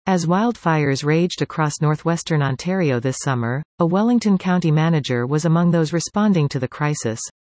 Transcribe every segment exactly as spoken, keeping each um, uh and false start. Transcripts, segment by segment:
As wildfires raged across northwestern Ontario this summer, a Wellington County manager was among those responding to the crisis.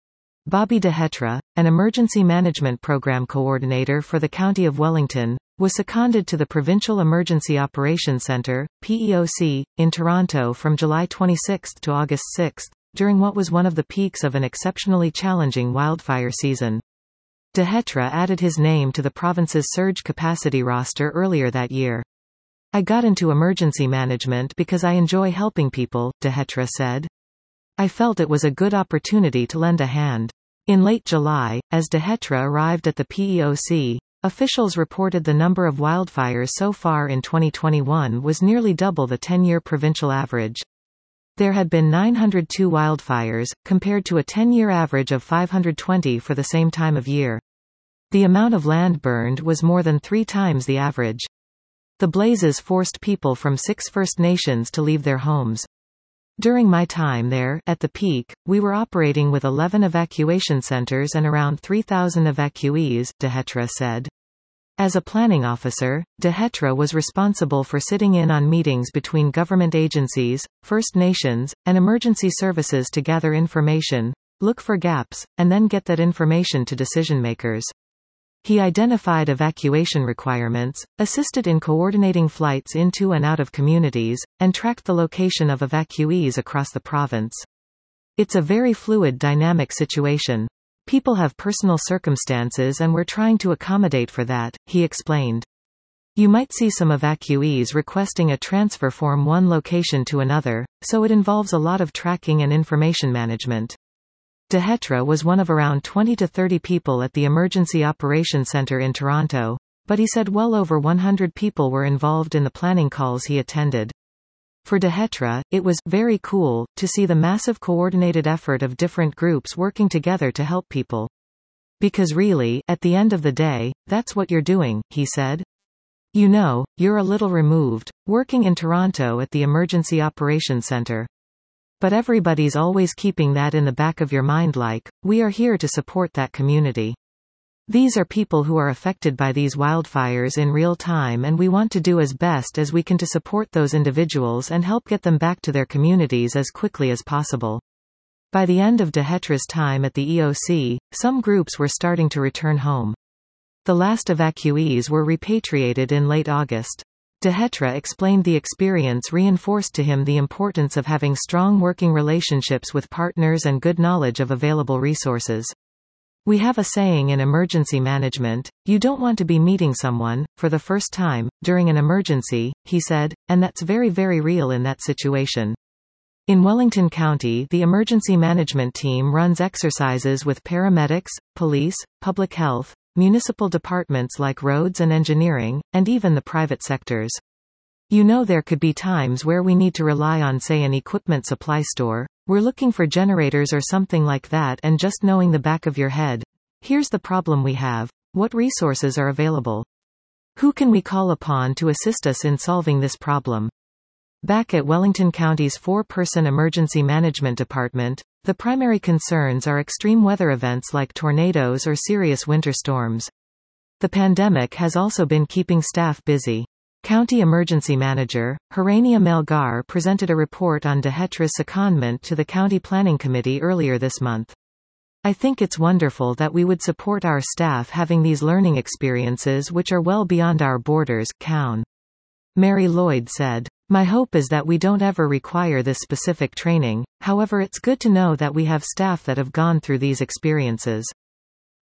Bobby DeHetra, an emergency management program coordinator for the County of Wellington, was seconded to the Provincial Emergency Operations Centre, P E O C, in Toronto from July twenty-sixth to August sixth, during what was one of the peaks of an exceptionally challenging wildfire season. DeHetra added his name to the province's surge capacity roster earlier that year. "I got into emergency management because I enjoy helping people," DeHetra said. "I felt it was a good opportunity to lend a hand." In late July, as DeHetra arrived at the P E O C, officials reported the number of wildfires so far in twenty twenty-one was nearly double the ten-year provincial average. There had been nine hundred two wildfires, compared to a ten-year average of five hundred twenty for the same time of year. The amount of land burned was more than three times the average. The blazes forced people from six First Nations to leave their homes. "During my time there, at the peak, we were operating with eleven evacuation centers and around three thousand evacuees," DeHetra said. As a planning officer, DeHetra was responsible for sitting in on meetings between government agencies, First Nations, and emergency services to gather information, look for gaps, and then get that information to decision-makers. He identified evacuation requirements, assisted in coordinating flights into and out of communities, and tracked the location of evacuees across the province. "It's a very fluid dynamic situation. People have personal circumstances and we're trying to accommodate for that," he explained. "You might see some evacuees requesting a transfer from one location to another, so it involves a lot of tracking and information management." DeHetra was one of around twenty to thirty people at the Emergency Operations Centre in Toronto, but he said well over one hundred people were involved in the planning calls he attended. For DeHetra, it was very cool to see the massive coordinated effort of different groups working together to help people. "Because really, at the end of the day, that's what you're doing," he said. "You know, you're a little removed, working in Toronto at the Emergency Operations Centre. But everybody's always keeping that in the back of your mind, like, we are here to support that community. These are people who are affected by these wildfires in real time and we want to do as best as we can to support those individuals and help get them back to their communities as quickly as possible." By the end of DeHetra's time at the E O C, some groups were starting to return home. The last evacuees were repatriated in late August. DeHetra explained the experience reinforced to him the importance of having strong working relationships with partners and good knowledge of available resources. "We have a saying in emergency management, you don't want to be meeting someone, for the first time, during an emergency," he said, "and that's very very real in that situation." In Wellington County, the emergency management team runs exercises with paramedics, police, public health, municipal departments like roads and engineering, and even the private sectors. "You know, there could be times where we need to rely on, say, an equipment supply store. We're looking for generators or something like that, and just knowing the back of your head, here's the problem we have. What resources are available? Who can we call upon to assist us in solving this problem?" Back at Wellington County's four-person emergency management department, the primary concerns are extreme weather events like tornadoes or serious winter storms. The pandemic has also been keeping staff busy. County Emergency Manager, Harania Melgar, presented a report on DeHetra's secondment to the County Planning Committee earlier this month. "I think it's wonderful that we would support our staff having these learning experiences which are well beyond our borders," Coun. Mary Lloyd said. "My hope is that we don't ever require this specific training, however it's good to know that we have staff that have gone through these experiences."